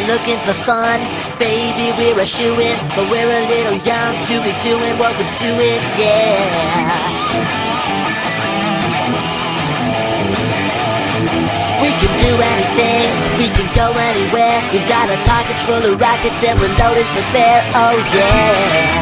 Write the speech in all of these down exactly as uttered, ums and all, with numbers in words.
looking for fun. Baby, we're a shoo-in, but we're a little young to be doing what we're doing, yeah. We can do anything, we can go anywhere. We've got our pockets full of rockets and we're loaded for bear, oh yeah.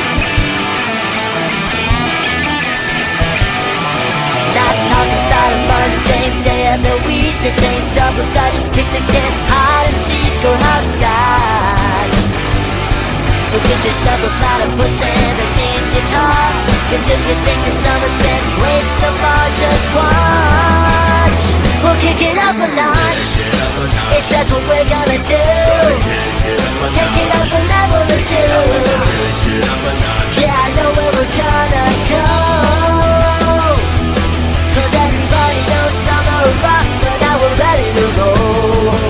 Not talking about a mundane day of the week. This ain't double dutch, kick the can, hide and seek or hopscotch. So get yourself a pot of pussy and a mean guitar, cause if you think the summer's been great so far, just watch. We'll kick it up a notch, it's just what we're gonna do. Take it up a level or two. Yeah, I know where we're gonna go, cause everybody knows summer rocks, but now we're ready to roll.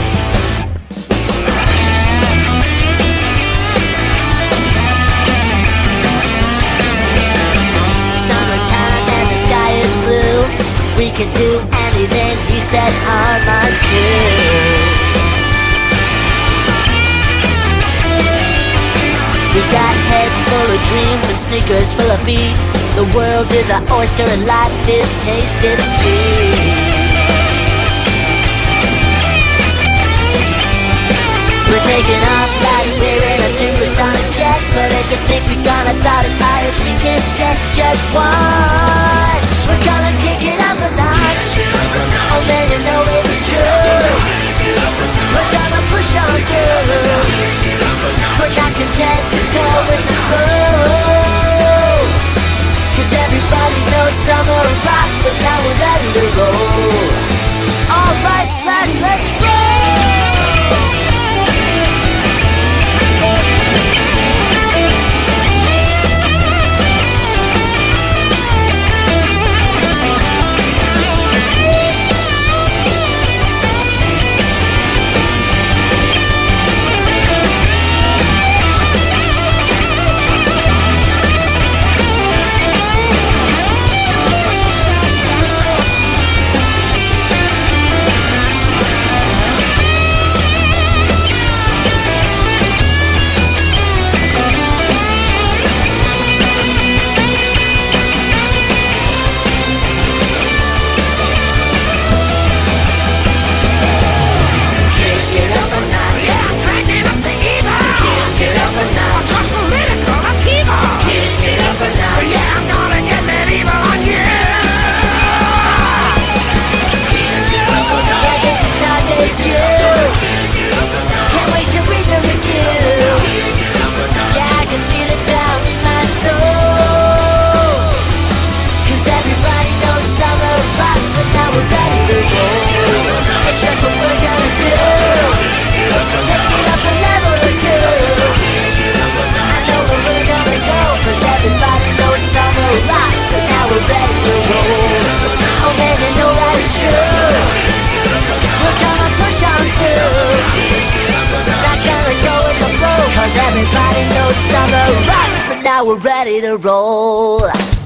Summertime and the sky is blue. We can do anything we set our minds to. We got heads full of dreams and sneakers full of feet. The world is our oyster and life is tasted sweet. We're taking off like we're in a supersonic jet, but if you think we're gonna fly as high as we can get, just watch. We're gonna kick it up a notch. Oh man, you know it's true. We're gonna push on through. We're not content to go with the flow, cause everybody knows summer rocks, but now we're ready to roll. Alright, Slash, let's roll! Everybody knows summer rocks, but now we're ready to roll.